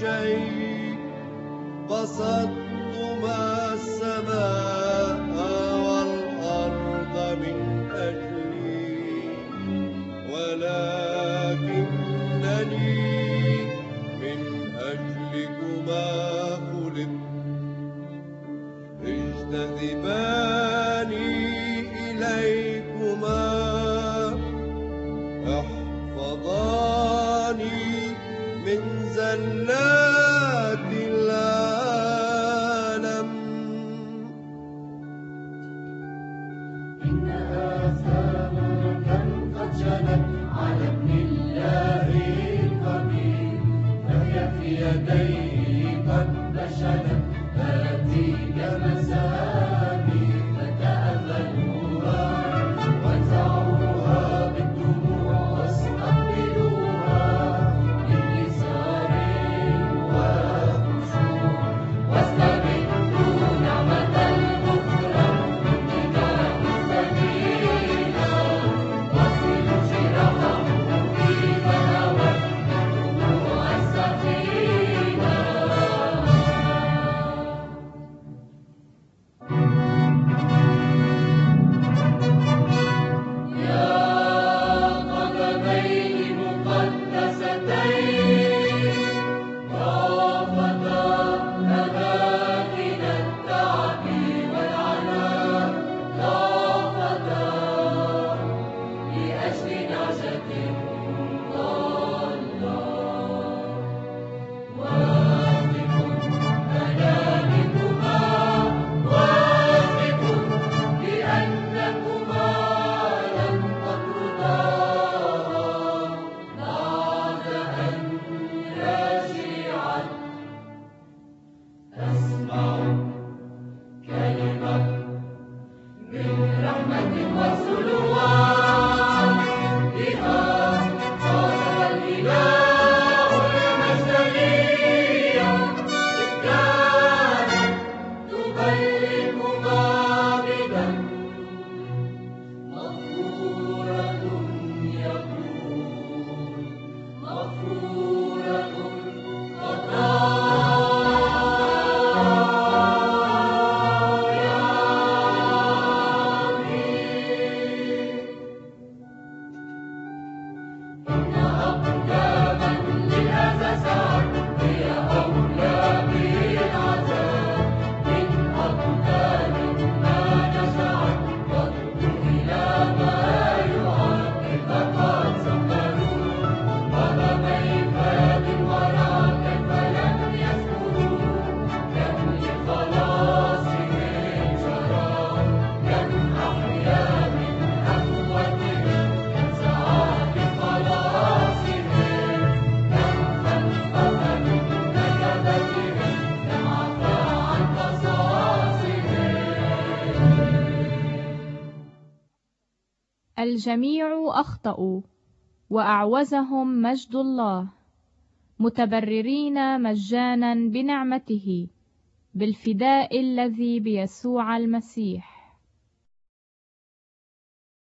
شيء، بسطت ما السماء والأرض من أجلي، ولكنني من أجلكما خلقت. اجتذباني إليكما، احفظاني من زلات العالم. إنها سمكا قد جنت على ابن الله الكبير، فهي في يديه قد نشدت هاتيك مسامي، فتأملوها وانزعوها بالدموع واستقبلوها بانكسار وخشوع، واستمدوا نعمة الغفران من دماء السبيلة، واصلوا جراحه فيما هوت دموع السفينة. يا قدمين مقدستين، ضافتا أماكن التعب والعناء، ضافتا لأجل نعجة ضالة. واثق أنامكما، واثق بأنكما لن تطردا بعد أن رجعت. أسمع كلمة من رحمة وسلوان، بها قال الإله المجدلية، إذ كانت تبلغ غامضا، مغفورة يقول، مغفورة إن أقداما للأساسات هي أولى بالعذاب من أقدام ما نشأت تدعو إلى ما يعاد. كيف قد سخروا قدميك بالورى، كيف لم يسكروا، كم لخلاصهم جرى، كم أحيا من أمواتهم، كم سعى لخلاصهم، كم فانفقدوا نكبتهم، كم عفا عن قصاصهم. الجميع أخطأوا وأعوزهم مجد الله، متبررين مجانا بنعمته بالفداء الذي بيسوع المسيح.